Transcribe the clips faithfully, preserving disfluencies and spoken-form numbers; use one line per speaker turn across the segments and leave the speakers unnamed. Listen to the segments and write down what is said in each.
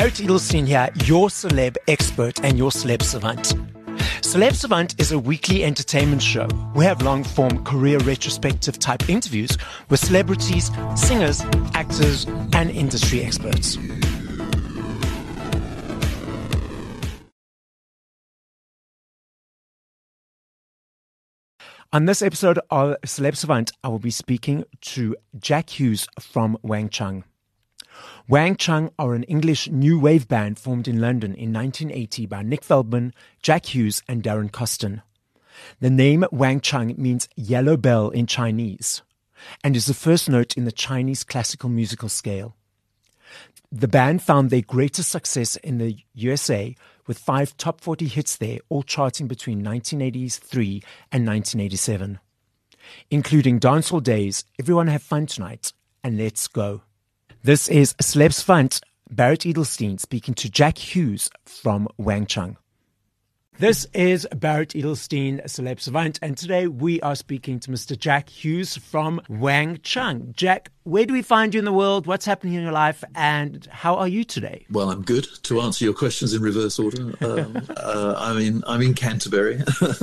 Barrett Edelstein here, your celeb expert and your celeb savant. Celeb Savant is a weekly entertainment show. We have long-form career retrospective type interviews with celebrities, singers, actors, and industry experts. On this episode of Celeb Savant, I will be speaking to Jack Hughes from Wang Chung. Wang Chung are an English new wave band formed in London in nineteen eighty by Nick Feldman, Jack Hughes, and Darren Coston. The name Wang Chung means yellow bell in Chinese and is the first note in the Chinese classical musical scale. The band found their greatest success in the U S A with five top forty hits there, all charting between nineteen eighty-three and nineteen eighty-seven, including Dancehall Days, Everyone Have Fun Tonight, and Let's Go. This is Celeb Savant, Barrett Edelstein speaking to Jack Hughes from Wang Chung. This is Barrett Edelstein, Celeb Savant, and today we are speaking to Mister Jack Hughes from Wang Chung. Jack, where do we find you in the world? What's happening in your life? And how are you today?
Well, I'm good. To answer your questions in reverse order, um, uh, I'm in I'm in Canterbury,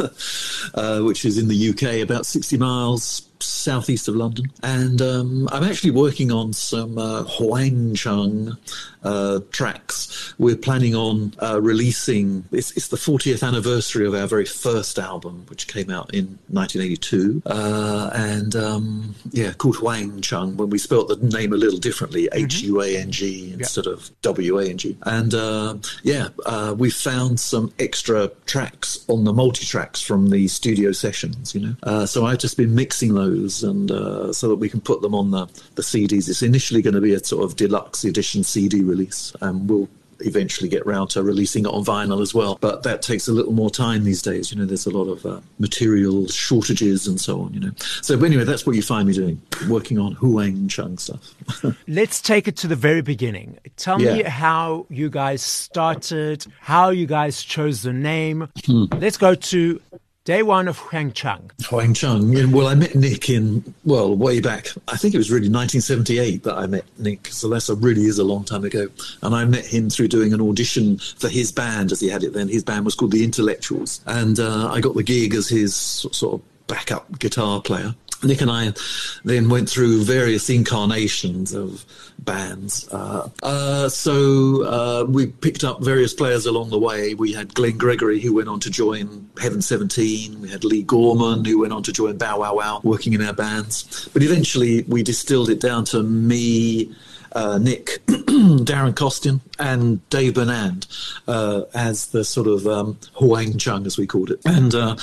uh, which is in the U K, about sixty miles southeast of London, and um, I'm actually working on some uh, Wang Chung uh, tracks. We're planning on uh, releasing. It's, it's the fortieth anniversary of our very first album, which came out in nineteen eighty-two, uh, and um, yeah, called Wang Chung. When we spelt the name a little differently, mm-hmm. H U A N G instead yep. of W A N G, and uh, yeah, uh, we found some extra tracks on the multi-tracks from the studio sessions. You know, uh, so I've just been mixing those. And uh, so that we can put them on the, the C Ds. It's initially going to be a sort of deluxe edition C D release, and we'll eventually get round to releasing it on vinyl as well. But that takes a little more time these days. You know, there's a lot of uh, material shortages and so on, you know. So but anyway, that's what you find me doing, working on Wang Chung stuff.
Let's take it to the very beginning. Tell yeah. me how you guys started, how you guys chose the name. Hmm. Let's go to day one of Wang Chung.
Wang Chung. Yeah, well, I met Nick in, well, way back. I think it was really nineteen seventy-eight that I met Nick. So that really is a long time ago. And I met him through doing an audition for his band, as he had it then. His band was called The Intellectuals. And uh, I got the gig as his sort of backup guitar player. Nick and I then went through various incarnations of bands. Uh, uh, so uh, we picked up various players along the way. We had Glenn Gregory, who went on to join Heaven seventeen. We had Lee Gorman, who went on to join Bow Wow Wow, working in our bands. But eventually we distilled it down to me, Uh, Nick, Darren Costin, and Dave Burnand uh, as the sort of um, Wang Chung, as we called it. And uh,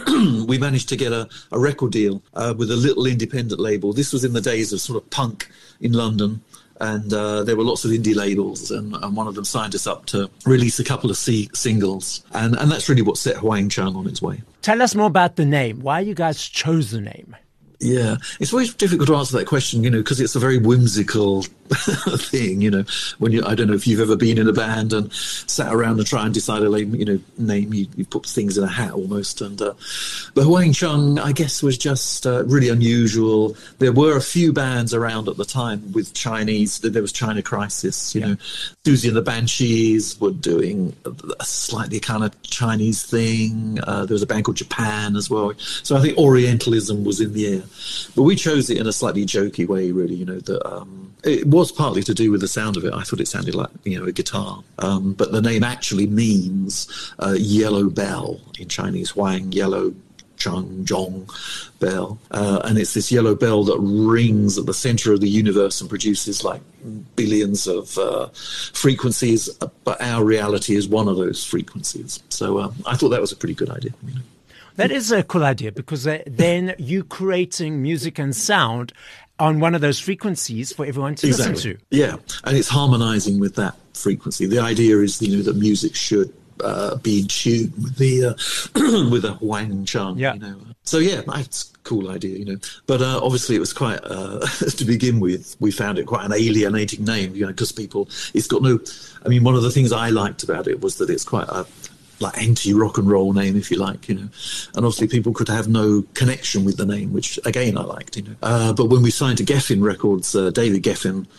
we managed to get a, a record deal uh, with a little independent label. This was in the days of sort of punk in London. And uh, there were lots of indie labels, and, and one of them signed us up to release a couple of C- singles. And, and that's really what set Wang Chung on its way.
Tell us more about the name. Why you guys chose the name?
Yeah, it's always difficult to answer that question, you know, because it's a very whimsical thing, you know, when you, I don't know if you've ever been in a band and sat around and try and decide a name, you know, name, you, you put things in a hat almost. And, uh, but Wang Chung, I guess, was just uh, really unusual. There were a few bands around at the time with Chinese, there was China Crisis, you yeah. know, Susie and the Banshees were doing a slightly kind of Chinese thing. Uh, there was a band called Japan as well. So I think Orientalism was in the air. But we chose it in a slightly jokey way, really, you know, that um, it was partly to do with the sound of it. I thought it sounded like, you know, a guitar. Um, but the name actually means uh, yellow bell in Chinese, Wang, yellow, Chung, Zhong bell. Uh, and it's this yellow bell that rings at the center of the universe and produces like billions of uh, frequencies. But our reality is one of those frequencies. So um, I thought that was a pretty good idea, you know.
That is a cool idea, because then you creating music and sound on one of those frequencies for everyone to
exactly.
listen to.
Yeah, and it's harmonizing with that frequency. The idea is, you know, that music should uh, be in tune with the uh, with a Wang Chung.
Yeah.
You know, so yeah, it's a cool idea, you know. But uh, obviously, it was quite uh, to begin with. We found it quite an alienating name, you know, because people. It's got no. I mean, one of the things I liked about it was that it's quite a like anti-rock and roll name, if you like, you know. And obviously people could have no connection with the name, which, again, I liked, you know. Uh, but when we signed to Geffen Records, uh, David Geffen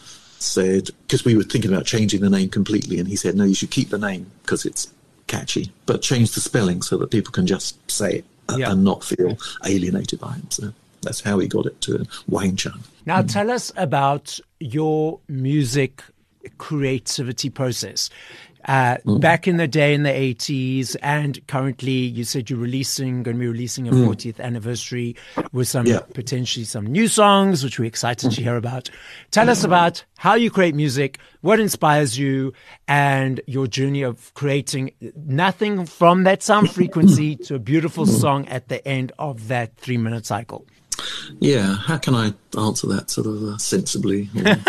said, because we were thinking about changing the name completely, and he said, no, you should keep the name because it's catchy, but change the spelling so that people can just say it yeah. and not feel alienated by it. So that's how he got it to Wang Chung.
Now, mm. tell us about your music creativity process. Uh, mm. Back in the day in the eighties, and currently you said you're releasing, going to be releasing a mm. fortieth anniversary with some yeah. potentially some new songs, which we're excited mm. to hear about. Tell us about how you create music, what inspires you, and your journey of creating nothing from that sound frequency to a beautiful song at the end of that three minute cycle.
Yeah, how can I answer that sort of uh, sensibly,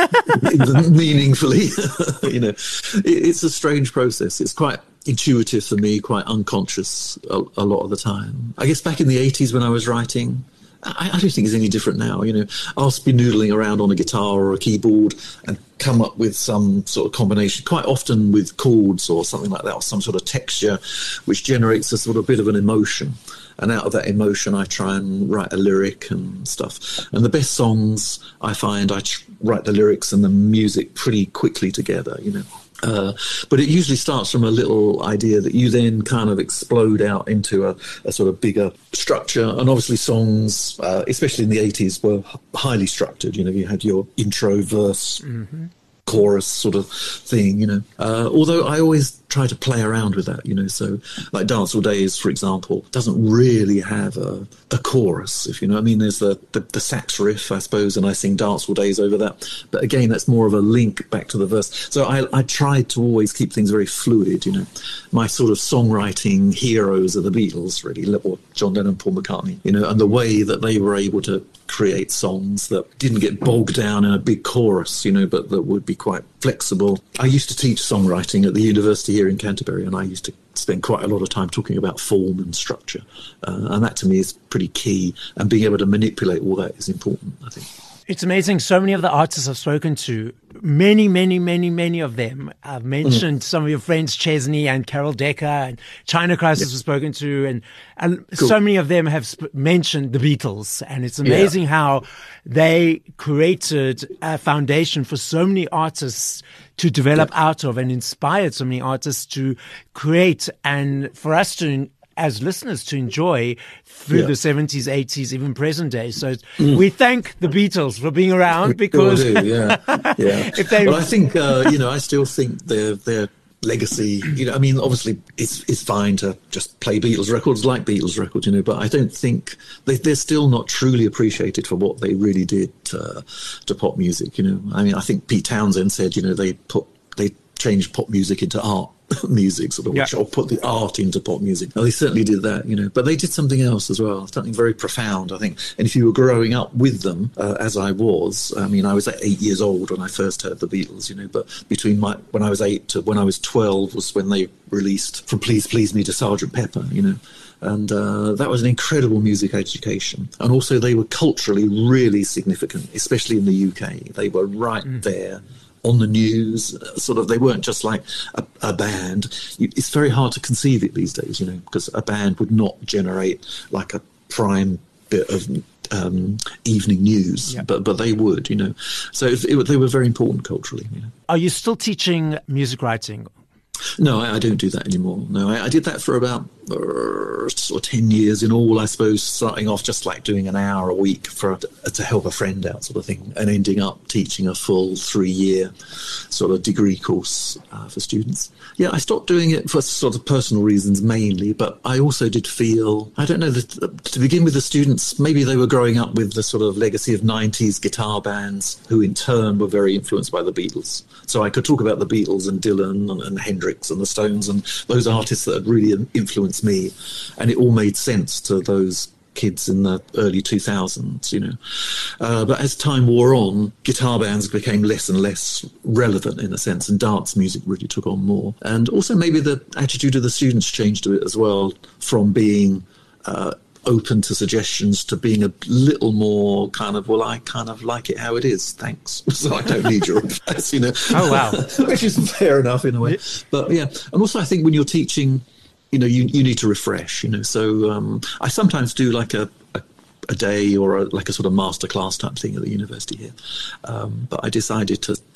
or meaningfully? You know, it, it's a strange process. It's quite intuitive for me, quite unconscious a, a lot of the time. I guess back in the eighties when I was writing, I, I don't think it's any different now. You know, I'll be noodling around on a guitar or a keyboard and come up with some sort of combination, quite often with chords or something like that, or some sort of texture, which generates a sort of bit of an emotion. And out of that emotion, I try and write a lyric and stuff. And the best songs, I find, I tr- write the lyrics and the music pretty quickly together, you know. Uh, but it usually starts from a little idea that you then kind of explode out into a, a sort of bigger structure. And obviously songs, uh, especially in the eighties, were highly structured. You know, you had your intro, verse, mm-hmm. chorus sort of thing, you know. Uh, although I always try to play around with that, you know. So like Dance All Days, for example, doesn't really have a, a chorus, if you know what I mean. There's the, the, the sax riff, I suppose, and I sing Dance All Days over that. But again, that's more of a link back to the verse. So I, I tried to always keep things very fluid, you know. My sort of songwriting heroes are the Beatles, really, or John Lennon, Paul McCartney, you know, and the way that they were able to create songs that didn't get bogged down in a big chorus, you know, but that would be quite flexible. I used to teach songwriting at the university here in Canterbury, and I used to spend quite a lot of time talking about form and structure. Uh, and that to me is pretty key. And being able to manipulate all that is important, I think.
It's amazing. So many of the artists I've spoken to, many, many, many, many of them, I've mentioned mm. some of your friends, Chesney and Carol Decker and China Crisis, yep. was spoken to, and, and cool. so many of them have sp- mentioned the Beatles. And it's amazing yeah. how they created a foundation for so many artists to develop yep. out of, and inspired so many artists to create, and for us to, as listeners, to enjoy through yeah. the seventies, eighties, even present day. So mm. we thank the Beatles for being around, because
sure do, yeah, yeah. if they, well, I think uh, you know, I still think their their legacy. You know, I mean, obviously, it's it's fine to just play Beatles records like Beatles records, you know, but I don't think they, they're still not truly appreciated for what they really did to, to pop music. You know, I mean, I think Pete Townsend said, you know, they put they changed pop music into art. music sort of, yeah. or put the art into pop music. Well, they certainly did that, you know, but they did something else as well, something very profound, I think. And if you were growing up with them, uh, as I was, I mean, I was like eight years old when I first heard the Beatles, you know, but between my when I was eight to when I was twelve was when they released From Please Please Me to Sergeant Pepper, you know. And uh, that was an incredible music education. And also they were culturally really significant, especially in the U K. They were right mm. there on the news, sort of. They weren't just like a, a band. It's very hard to conceive it these days, you know, because a band would not generate like a prime bit of um, evening news, yeah. but but they would, you know. So it, it, they were very important culturally. You know.
Are you still teaching music writing?
No, I, I don't do that anymore. No, I, I did that for about uh, sort of ten years in all, I suppose, starting off just like doing an hour a week for to help a friend out sort of thing, and ending up teaching a full three-year sort of degree course uh, for students. Yeah, I stopped doing it for sort of personal reasons mainly, but I also did feel, I don't know, that to begin with the students, maybe they were growing up with the sort of legacy of nineties guitar bands who in turn were very influenced by the Beatles. So I could talk about the Beatles and Dylan and, and Hendrix and the Stones and those artists that had really influenced me, and it all made sense to those kids in the early two thousands, you know. Uh, but as time wore on, guitar bands became less and less relevant in a sense, and dance music really took on more. And also maybe the attitude of the students changed a bit as well, from being uh, open to suggestions to being a little more kind of, well, I kind of like it how it is, thanks. So I don't need your advice, you know.
Oh, wow.
Which is fair enough in a way. But yeah, and also I think when you're teaching, you know, you, you need to refresh, you know. So um, I sometimes do like a, a, a day or a, like a sort of masterclass type thing at the university here. Um, but I decided to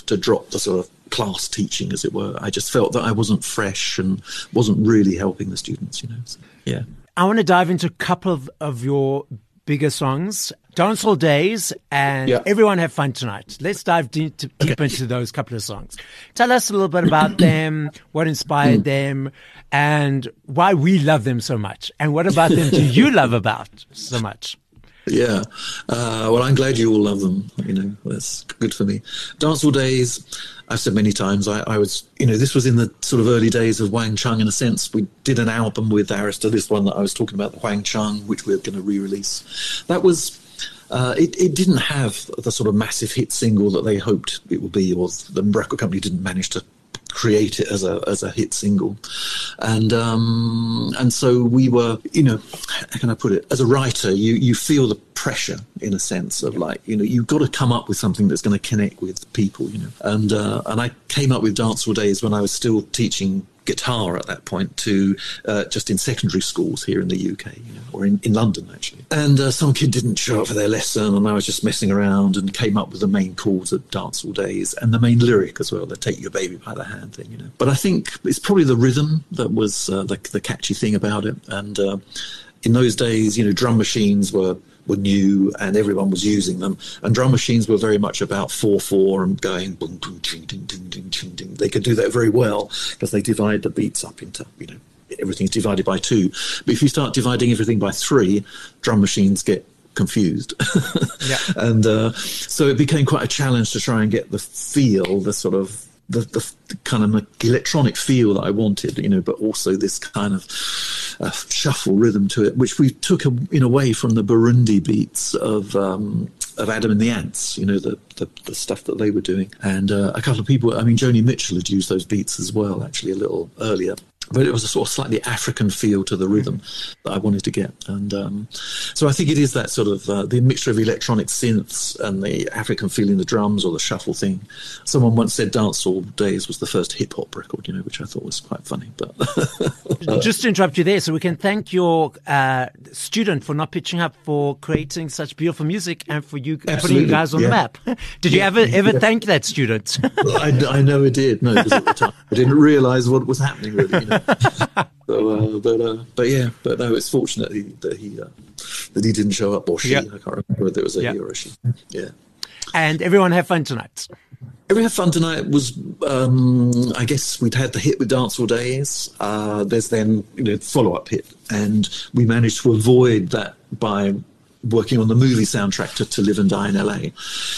to drop the sort of class teaching, as it were. I just felt that I wasn't fresh and wasn't really helping the students, you know. So, yeah.
I want to dive into a couple of, of your bigger songs, Dancehall Days and yeah. Everyone Have Fun Tonight. Let's dive deep, deep okay. into those couple of songs. Tell us a little bit about them, what inspired mm. them, and why we love them so much. And what about them do you love about so much?
Yeah. Uh, well, I'm glad you all love them. You know, that's good for me. Dancehall Days, I've said many times, I, I was, you know, this was in the sort of early days of Wang Chung in a sense. We did an album with Arista, this one that I was talking about, the Wang Chung, which we're going to re-release. That was, uh, it, it didn't have the sort of massive hit single that they hoped it would be, or the record company didn't manage to create it as a as a hit single, and um and so we were, you know, how can I put it, as a writer you you feel the pressure in a sense of like, you know, you've got to come up with something that's going to connect with people, you know, and uh, and I came up with Dancehall Days when I was still teaching guitar at that point to uh, just in secondary schools here in the U K, you know, or in, in London actually. And uh, some kid didn't show up for their lesson, and I was just messing around and came up with the main chords of Dancehall Days and the main lyric as well, the "Take Your Baby by the Hand" thing, you know. But I think it's probably the rhythm that was uh, the, the catchy thing about it. And uh, in those days, you know, drum machines were were new and everyone was using them, and drum machines were very much about four four and going boom boom ding ding ding ding ding ding. They could do that very well because they divide the beats up into, you know, everything's divided by two. But if you start dividing everything by three, drum machines get confused. yeah. And uh, so it became quite a challenge to try and get the feel, the sort of The, the, the kind of electronic feel that I wanted, you know, but also this kind of uh, shuffle rhythm to it, which we took a, in a way from the Burundi beats of um, of Adam and the Ants, you know, the, the, the stuff that they were doing. And uh, a couple of people, I mean, Joni Mitchell had used those beats as well, actually, a little earlier. But it was a sort of slightly African feel to the rhythm that I wanted to get. And um, so I think it is that sort of uh, the mixture of electronic synths and the African feel in the drums, or the shuffle thing. Someone once said Dancehall Days was the first hip-hop record, you know, which I thought was quite funny. But uh,
just to interrupt you there, so we can thank your uh, student for not pitching up, for creating such beautiful music, and for you Absolutely. putting you guys on yeah. the map. Did you yeah. ever ever yeah. thank that student?
I, I never did, no, because at the time I didn't realise what was happening, really, you know. so, uh, but uh, but yeah, but no, it's fortunate that he uh, that he didn't show up, or she. Yeah. I can't remember whether it was a yeah. he or a she. Yeah.
And Everyone Have Fun Tonight.
Everyone Have Fun Tonight was, um, I guess we'd had the hit with Dancehall Days. Uh, there's then, you know, follow-up hit, and we managed to avoid that by working on the movie soundtrack to, to Live and Die in L A.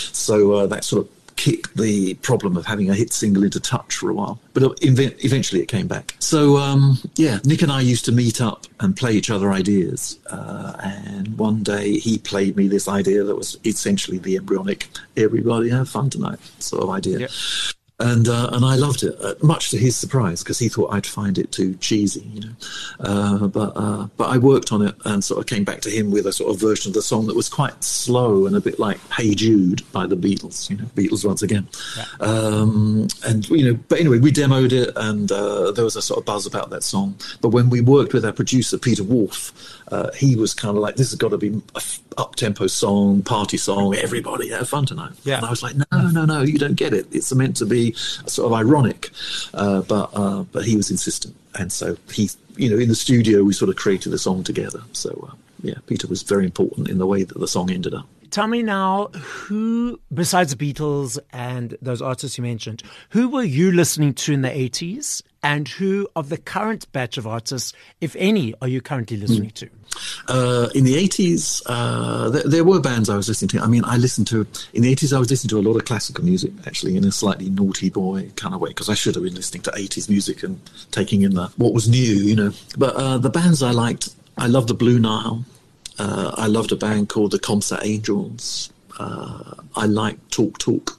So uh, that sort of kicked the problem of having a hit single into touch for a while, but eventually it came back. So um, yeah, Nick and I used to meet up and play each other ideas, uh, and one day he played me this idea that was essentially the embryonic "Everybody Have Fun Tonight" sort of idea. Yep. And uh, and I loved it, uh, much to his surprise, because he thought I'd find it too cheesy, you know. Uh, but uh, but I worked on it and sort of came back to him with a sort of version of the song that was quite slow and a bit like "Hey Jude" by the Beatles, you know, Beatles once again. Yeah. Um, and you know, but anyway, we demoed it, and uh, there was a sort of buzz about that song. But when we worked with our producer Peter Wolf, uh, he was kind of like, "This has got to be a f- up-tempo song, party song. Everybody have fun tonight." Yeah. And I was like, "No, no, no, you don't get it. It's meant to be sort of ironic," uh, but uh, but he was insistent, and so he, you know, in the studio we sort of created the song together. So uh, yeah, Peter was very important in the way that the song ended up.
Tell me now, who besides the Beatles and those artists you mentioned, who were you listening to in the eighties, and who of the current batch of artists, if any, are you currently listening mm. to?
Uh, in the eighties, uh, there, there were bands I was listening to. I mean, I listened to, in the eighties, I was listening to a lot of classical music, actually, in a slightly naughty boy kind of way, because I should have been listening to eighties music and taking in the what was new, you know. But uh, the bands I liked, I loved the Blue Nile. Uh, I loved a band called the Comsat Angels. Uh, I liked Talk Talk.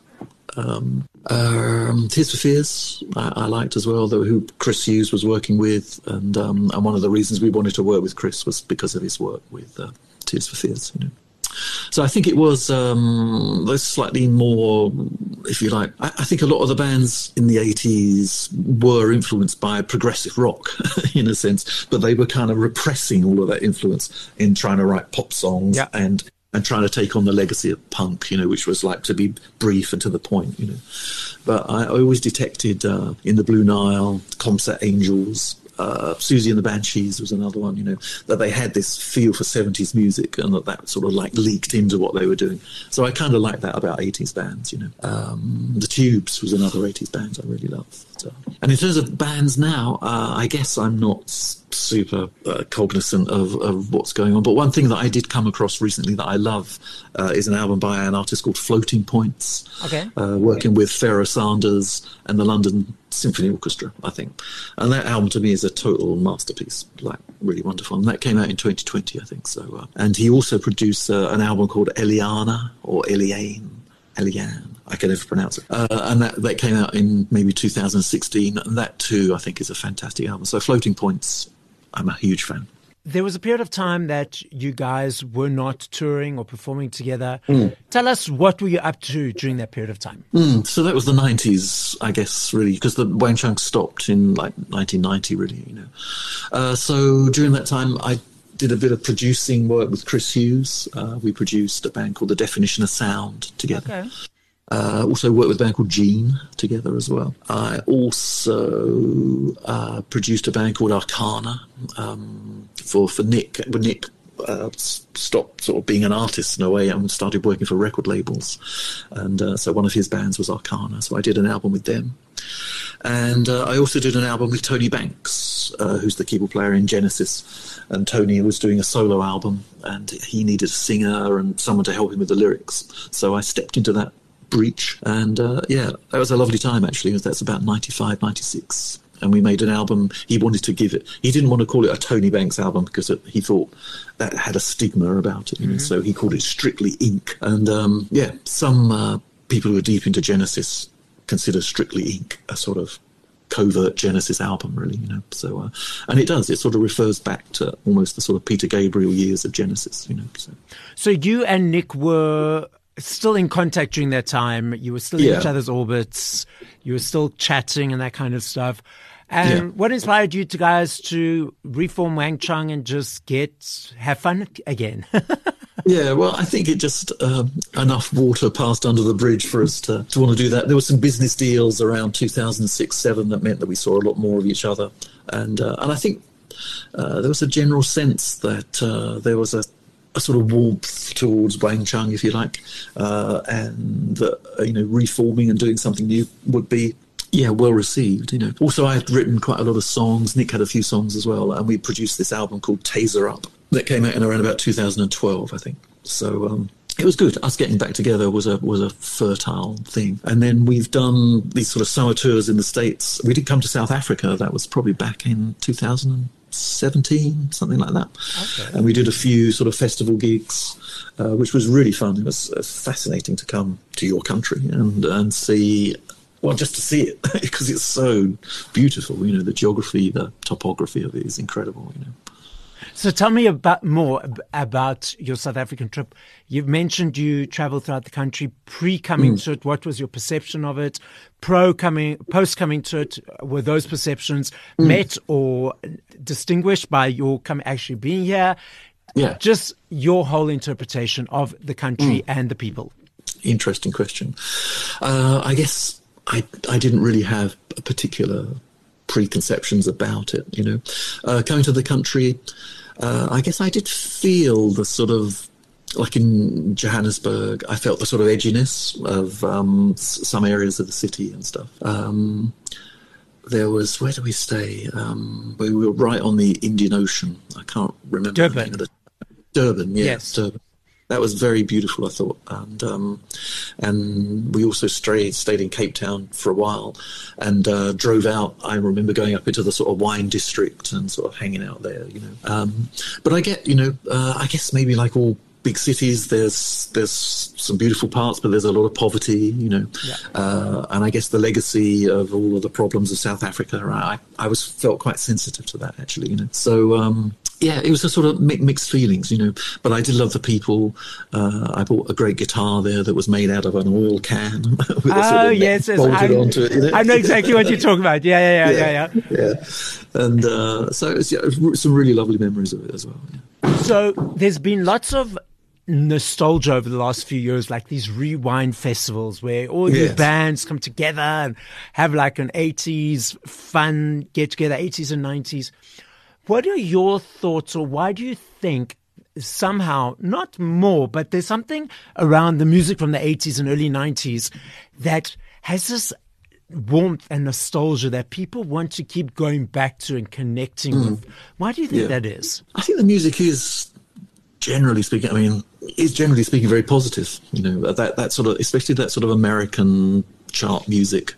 Um, um, Tears for Fears, I, I liked as well, though, who Chris Hughes was working with, and um, and one of the reasons we wanted to work with Chris was because of his work with uh, Tears for Fears, you know. So I think it was um, those slightly more, if you like, I, I think a lot of the bands in the eighties were influenced by progressive rock in a sense, but they were kind of repressing all of that influence in trying to write pop songs yeah. and and trying to take on the legacy of punk, you know, which was like to be brief and to the point, you know. But I, I always detected uh, in the Blue Nile, Comsat Angels, uh, Susie and the Banshees was another one, you know, that they had this feel for seventies music and that that sort of like leaked into what they were doing. So I kind of like that about eighties bands, you know. Um, the Tubes was another eighties band I really loved. So. And in terms of bands now, uh, I guess I'm not super uh, cognizant of, of what's going on. But one thing that I did come across recently that I love uh, is an album by an artist called Floating Points,
okay.
uh, working with Pharoah Sanders and the London Symphony Orchestra, I think. And that album to me is a total masterpiece, like really wonderful. And that came out in twenty twenty, I think. So, uh, and he also produced uh, an album called Eliana or Eliane, Eliane. I can never pronounce it. Uh, and that, that came out in maybe two thousand sixteen. And that too, I think, is a fantastic album. So Floating Points, I'm a huge fan.
There was a period of time that you guys were not touring or performing together.
Mm.
Tell us, what were you up to during that period of time?
Mm, so that was the nineties, I guess, really, because the Wang Chung stopped in like nineteen ninety, really, you know. Uh, so during that time, I did a bit of producing work with Chris Hughes. Uh, we produced a band called The Definition of Sound together.
Okay.
Uh, also worked with a band called Gene together as well. I also uh, produced a band called Arcana um, for, for Nick. When Nick uh, stopped sort of being an artist in a way and started working for record labels. And uh, so one of his bands was Arcana. So I did an album with them. And uh, I also did an album with Tony Banks, uh, who's the keyboard player in Genesis. And Tony was doing a solo album and he needed a singer and someone to help him with the lyrics. So I stepped into that breach, and uh, yeah, that was a lovely time actually. That's about ninety-five, ninety-six, and we made an album. He wanted to give it, he didn't want to call it a Tony Banks album because it, he thought that had a stigma about it, you know? Mm-hmm. So he called it Strictly Ink. And um, yeah, some uh, people who are deep into Genesis consider Strictly Ink a sort of covert Genesis album, really, you know. So uh, and it does, it sort of refers back to almost the sort of Peter Gabriel years of Genesis, you know. So,
so you and Nick were still in contact during that time. You were still in
yeah.
each other's orbits. You were still chatting and that kind of stuff. And yeah. what inspired you to guys to reform Wang Chung and just get have fun again?
Yeah, well, I think it just um, enough water passed under the bridge for us to, to want to do that. There were some business deals around two thousand six, seven that meant that we saw a lot more of each other, and uh, and I think uh, there was a general sense that uh, there was a a sort of warmth towards Wang Chung, if you like, uh, and that, uh, you know, reforming and doing something new would be, yeah, well received, you know. Also, I had written quite a lot of songs. Nick had a few songs as well, and we produced this album called Taser Up that came out in around about two thousand twelve, I think. So um, it was good. Us getting back together was a was a fertile thing. And then we've done these sort of summer tours in the States. We did come to South Africa. That was probably back in two thousand seventeen, something like that. Okay. And we did a few sort of festival gigs, uh, which was really fun. It was uh, fascinating to come to your country and and see, well, just to see it, because it's so beautiful. You know, the geography, the topography of it is incredible, you know.
So tell me about more about your South African trip. You've mentioned you traveled throughout the country pre-coming mm. to it. What was your perception of it? Pro coming, post coming to it, were those perceptions mm. met or distinguished by your coming actually being here?
Yeah.
Just your whole interpretation of the country mm. and the people.
Interesting question. Uh, I guess I I didn't really have a particular preconceptions about it, you know. Uh, coming to the country, uh, I guess I did feel the sort of, like in Johannesburg, I felt the sort of edginess of um, s- some areas of the city and stuff. Um, there was, where did we stay? Um, we were right on the Indian Ocean. I can't remember.
Durban.
The name of the, Durban, yeah,
yes.
Durban. That was very beautiful, I thought, and um, and we also stayed stayed in Cape Town for a while, and uh, drove out. I remember going up into the sort of wine district and sort of hanging out there, you know. Um, but I get, you know, uh, I guess maybe like all big cities, there's there's some beautiful parts, but there's a lot of poverty, you know. Yeah. Uh, and I guess the legacy of all of the problems of South Africa, I I was felt quite sensitive to that actually, you know. So. Um, Yeah, it was a sort of mixed feelings, you know, but I did love the people. Uh, I bought a great guitar there that was made out of an oil can. With a sort
oh,
of
yes. yes
bolted
I,
onto it, you know?
I know exactly what you're talking about. Yeah, yeah, yeah, yeah.
Yeah, yeah. yeah. And uh, so it was, yeah, some really lovely memories of it as well. Yeah.
So there's been lots of nostalgia over the last few years, like these rewind festivals where all
Yes.
these bands come together and have like an eighties fun get together, eighties and nineties. What are your thoughts, or why do you think somehow, not more, but there's something around the music from the eighties and early nineties that has this warmth and nostalgia that people want to keep going back to and connecting mm. with? Why do you think
yeah.
that is?
I think the music is, generally speaking, I mean, is generally speaking very positive. You know, that that sort of, especially that sort of American chart music,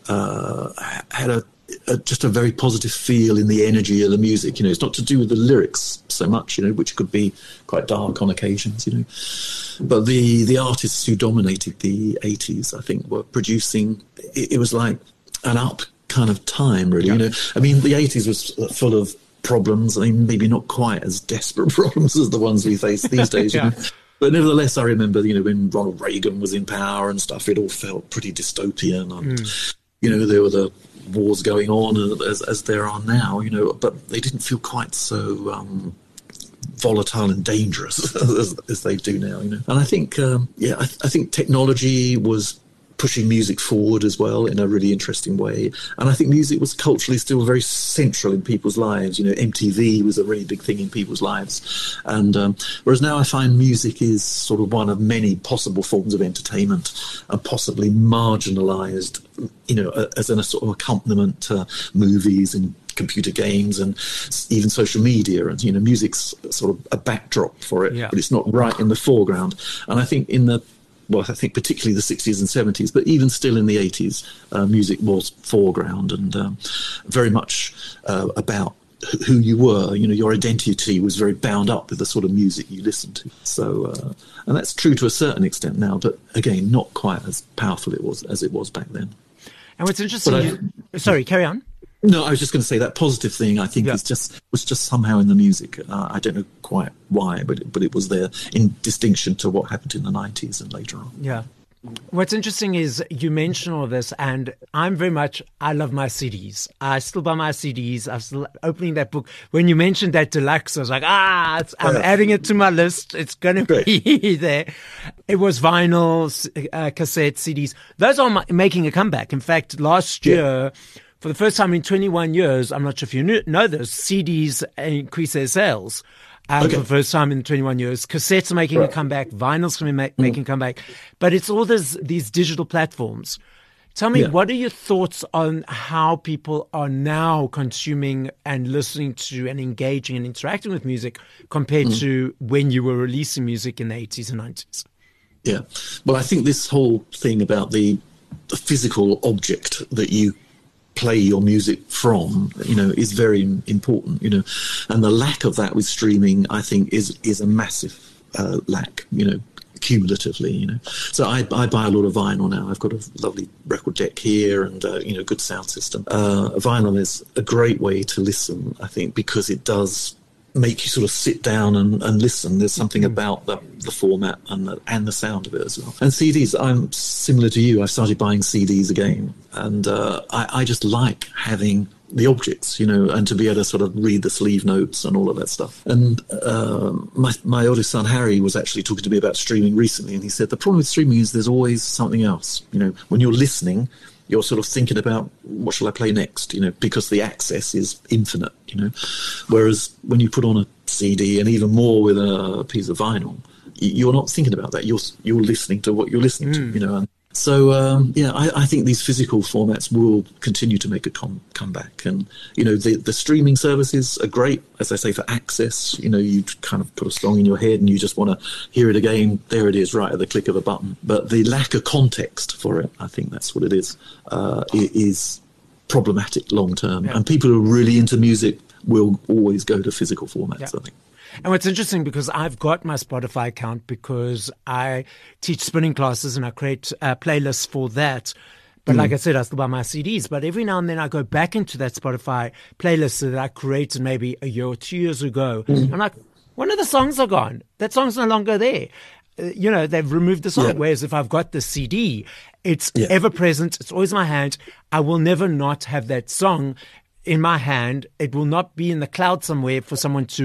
uh, had a, a just a very positive feel in the energy of the music. You know, it's not to do with the lyrics so much, you know, which could be quite dark on occasions, you know. But the the artists who dominated the eighties, I think, were producing. It, it was like an up kind of time, really. Yeah. You know, I mean, the eighties was full of problems. I mean, maybe not quite as desperate problems as the ones we face these days. yeah. You know? But nevertheless, I remember, you know, when Ronald Reagan was in power and stuff, it all felt pretty dystopian. And, mm. you know, there were the wars going on as, as there are now, you know, but they didn't feel quite so um, volatile and dangerous as, as they do now, you know. And I think, um, yeah, I, I think technology was pushing music forward as well in a really interesting way. And I think music was culturally still very central in people's lives. You know, M T V was a really big thing in people's lives. And um, whereas now I find music is sort of one of many possible forms of entertainment and possibly marginalised, you know, as in a sort of accompaniment to movies and computer games and even social media. And, you know, music's sort of a backdrop for it, yeah. but it's not right in the foreground. And I think in the well, I think particularly the sixties and seventies, but even still in the eighties, uh, music was foreground and um, very much uh, about who you were. You know, your identity was very bound up with the sort of music you listened to. So, uh, and that's true to a certain extent now, but again, not quite as powerful it was as it was back then.
And what's interesting, I, you, sorry, carry on.
No, I was just going to say that positive thing, I think, yeah. is just was just somehow in the music. Uh, I don't know quite why, but it, but it was there in distinction to what happened in the nineties and later on.
Yeah. What's interesting is you mention all this, and I'm very much, I love my C Ds. I still buy my C Ds. I'm still opening that book. When you mentioned that deluxe, I was like, ah, it's, I'm yeah. adding it to my list. It's going to be there. It was vinyl, uh, cassette, C Ds. Those are my, making a comeback. In fact, last year, yeah. for the first time in twenty-one years, I'm not sure if you knew, know this, C Ds increase their sales. Um, okay. For the first time in twenty-one years. Cassettes are making right. a comeback. Vinyl's going to be ma- mm. making a comeback. But it's all this, these digital platforms. Tell me, yeah. what are your thoughts on how people are now consuming and listening to and engaging and interacting with music compared mm. to when you were releasing music in the eighties and nineties?
Yeah. Well, I think this whole thing about the, the physical object that you play your music from, you know, is very important, you know, and the lack of that with streaming, I think, is is a massive uh, lack, you know, cumulatively, you know. So I, I buy a lot of vinyl now. I've got a lovely record deck here and, uh, you know, good sound system. Uh, vinyl is a great way to listen, I think, because it does make you sort of sit down and, and listen. There's something about the, the format and the, and the sound of it as well. And C Ds, I'm similar to you. I started buying C Ds again, and uh, I, I just like having the objects, you know, and to be able to sort of read the sleeve notes and all of that stuff. And uh, my, my oldest son, Harry, was actually talking to me about streaming recently, and he said the problem with streaming is there's always something else. You know, when you're listening, you're sort of thinking about what shall I play next, you know, because the access is infinite, you know. Whereas when you put on a C D, and even more with a piece of vinyl, you're not thinking about that. You're you're listening to what you're listening mm. to, you know. And so, um, yeah, I, I think these physical formats will continue to make a com- comeback. And, you know, the, the streaming services are great, as I say, for access. You know, you kind of put a song in your head and you just want to hear it again. There it is, right at the click of a button. But the lack of context for it, I think that's what it is, uh, it is problematic long term. Yeah. And people who are really into music will always go to physical formats, yeah. I think.
And what's interesting, because I've got my Spotify account because I teach spinning classes and I create uh, playlists for that. But mm. like I said, I still buy my C Ds. But every now and then I go back into that Spotify playlist that I created maybe a year or two years ago. Mm. I'm like, one of the songs are gone. That song's no longer there. Uh, you know, they've removed the song. Yeah. Whereas if I've got the C D, it's yeah. ever present. It's always in my hand. I will never not have that song in my hand. It will not be in the cloud somewhere for someone to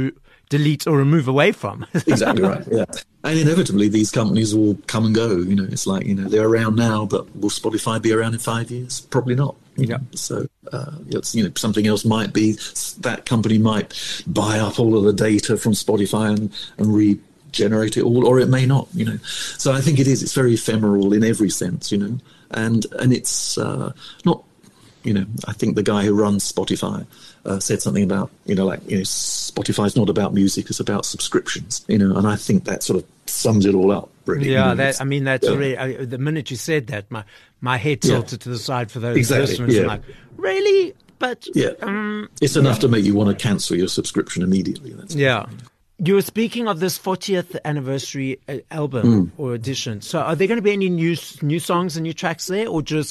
delete or remove away from.
Exactly right. Yeah. And inevitably, these companies will come and go. You know, it's like, you know, they're around now, but will Spotify be around in five years? Probably not.
Yeah.
So, uh, it's, you know, something else might be, that company might buy up all of the data from Spotify and, and regenerate it all, or it may not, you know. So I think it is, it's very ephemeral in every sense, you know, and, and it's uh, not, you know, I think the guy who runs Spotify uh, said something about, you know, like, you know, Spotify's not about music, it's about subscriptions, you know, and I think that sort of sums it all up, really.
Yeah,
you know,
that, I mean, that's
yeah.
already, I, the minute you said that, my, my head
Yeah.
tilted to the side for those
Exactly,
listeners.
yeah.
I'm like, really? But,
Yeah,
um,
it's enough to make you want to cancel your subscription immediately. That's
yeah. You were speaking of this fortieth anniversary uh, album or edition. So are there going to be any new new songs and new tracks there, or just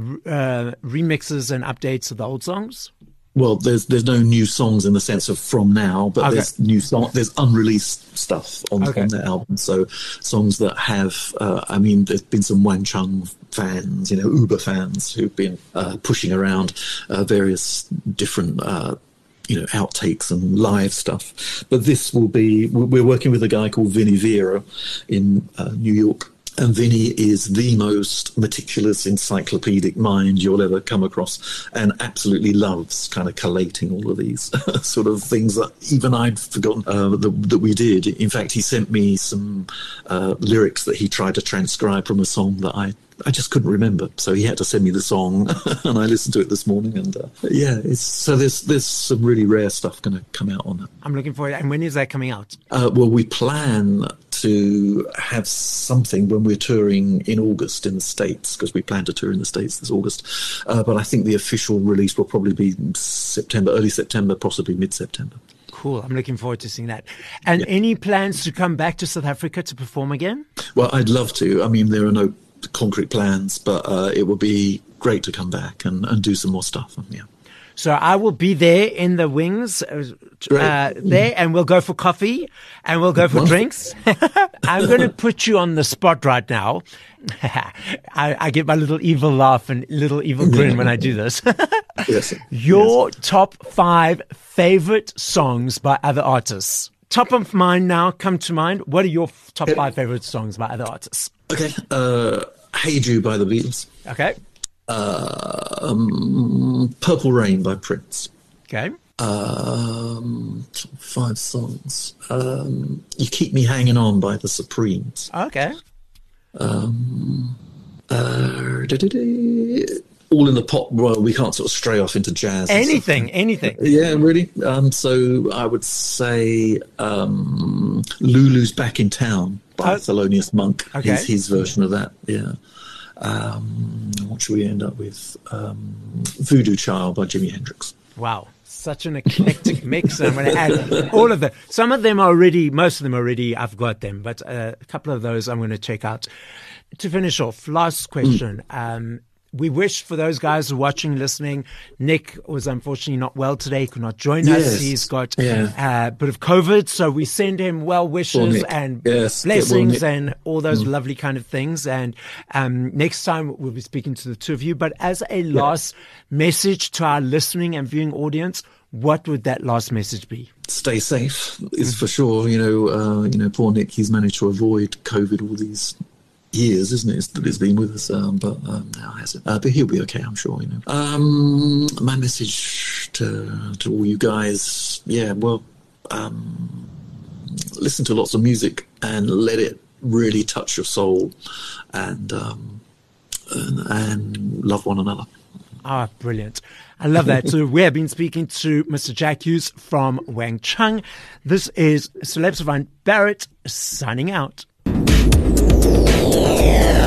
uh, remixes and updates of the old songs?
Well, there's there's no new songs in the sense of from now, but
Okay.
there's new song, there's unreleased stuff on
Okay.
on that album. So songs that have, uh, I mean, there's been some Wang Chung fans, you know, Uber fans who've been uh, pushing around uh, various different. Uh, you know, outtakes and live stuff. But this will be, we're working with a guy called Vinny Vera in uh, New York. And Vinny is the most meticulous encyclopedic mind you'll ever come across, and absolutely loves kind of collating all of these sort of things that even I'd forgotten uh, that, that we did. In fact, he sent me some uh, lyrics that he tried to transcribe from a song that I I just couldn't remember, so he had to send me the song, and I listened to it this morning. And uh, yeah, it's so there's there's some really rare stuff going to come out on that.
I'm looking forward. And when is that coming out?
Uh, well, we plan to have something when we're touring in August in the States, because we plan to tour in the States this August. Uh, but I think the official release will probably be September, early September, possibly mid-September.
Cool. I'm looking forward to seeing that. And
Yeah.
any plans to come back to South Africa to perform again?
Well, I'd love to. I mean, there are no concrete plans, but uh, it would be great to come back and, and do some more stuff. And, yeah.
So I will be there in the wings uh, uh, there, and we'll go for coffee and we'll go for
Wonderful.
drinks. I'm going to put you on the spot right now. I, I get my little evil laugh and little evil grin when I do this.
Yes.
Your
Yes.
top five favorite songs by other artists. Top of mind now, come to mind. What are your f- top
Yep.
five favorite songs by other artists?
Okay. Uh, Hey Jude by the Beatles.
Okay.
Uh, um, Purple Rain by Prince.
Okay.
Um, top five songs. Um, You Keep Me Hanging On by the Supremes.
Okay.
Um, uh, da-da-da. All in the pop world. We can't sort of stray off into jazz. and stuff.
Anything, anything.
Yeah, really. Um, so I would say um, Lulu's Back in Town by
Oh.
Thelonious Monk.
Okay.
His, his version of that, yeah. Um, what should we end up with? Um, Voodoo Child by Jimi Hendrix.
Wow. Such an eclectic mix. I'm going to add all of them. Some of them are already, most of them already, I've got them, but uh, a couple of those I'm going to check out. To finish off, last question. Mm. Um, we wish for those guys who are watching, listening. Nick was unfortunately not well today. He could not join
Yes.
us. He's got
Yeah.
uh, a bit of COVID. So we send him well wishes
Nick.
and
Yes. Get well,
blessings
Nick.
and all those lovely kind of things. And um, next time we'll be speaking to the two of you. But as a last message to our listening and viewing audience, what would that last message be?
Stay safe is for sure. You know, uh, you know, poor Nick, he's managed to avoid COVID all these years, isn't it? That it's been with us, um, but um, now hasn't. Uh, but he'll be okay, I'm sure. You know. Um, my message to to all you guys, yeah, well, um, listen to lots of music and let it really touch your soul, and um, and, and love one another.
Ah, brilliant. I love that. So we have been speaking to Mister Jack Hughes from Wang Chung. This is Celeb Savant Barrett signing out.
Yeah.